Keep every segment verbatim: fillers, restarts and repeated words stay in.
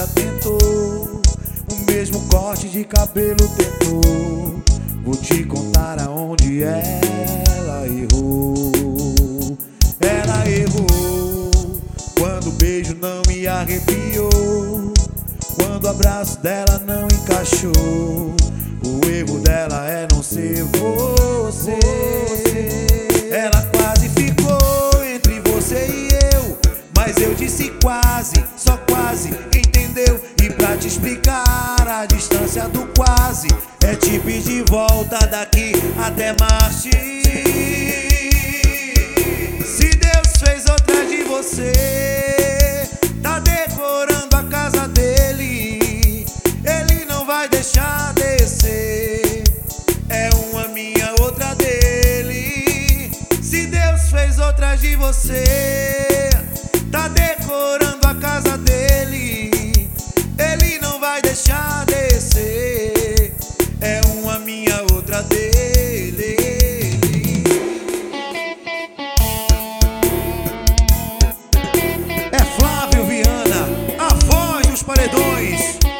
parecida tentou, o mesmo corte de cabelo tentou. Vou te contar aonde ela errou. Ela errou quando o beijo não me arrepiou, quando o abraço dela não encaixou. O erro dela é não ser você. Ela quase ficou entre você e eu, mas eu disse quase, só quase, entendeu? E pra te explicar a distância do quase, é te pedir volta daqui até Marte. Se Deus fez outra de você, tá decorando a casa dele, ele não vai deixar descer. É uma minha, outra dele. Se Deus fez outra de você, tá decorando a casa dele, ele não vai deixar descer. É uma minha, outra dele. É Flávio Viana, a voz dos paredões.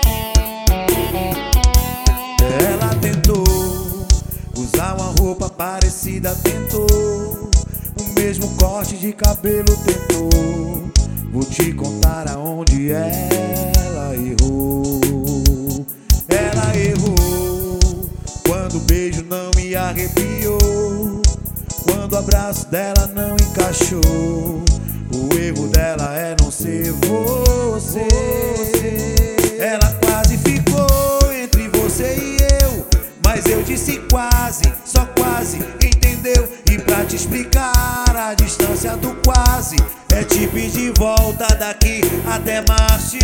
Ela tentou usar uma roupa parecida, tentou o mesmo corte de cabelo, tentou. Vou te contar aonde ela errou. Ela errou quando o beijo não me arrepiou, quando o abraço dela não encaixou. O erro dela é não ser você. Ela quase ficou entre você e eu, mas eu disse quase, só quase, entendeu? E pra te explicar a distância do quase, é te pedir volta daqui até Marte.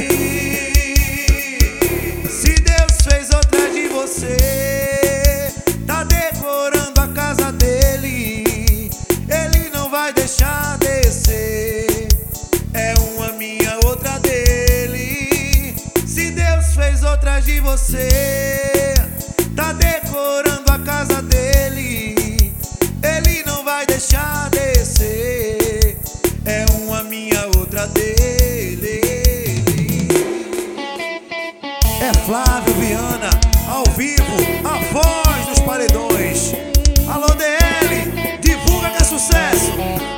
Se Deus fez outra de você, tá decorando a casa dele, ele não vai deixar descer. É uma minha, outra dele. Se Deus fez outra de você, tá decorando a casa dele, ele não vai deixar descer. É uma minha, outra dele. É Flávio Viana, ao vivo, a voz dos paredões. Alô D L, divulga que é sucesso.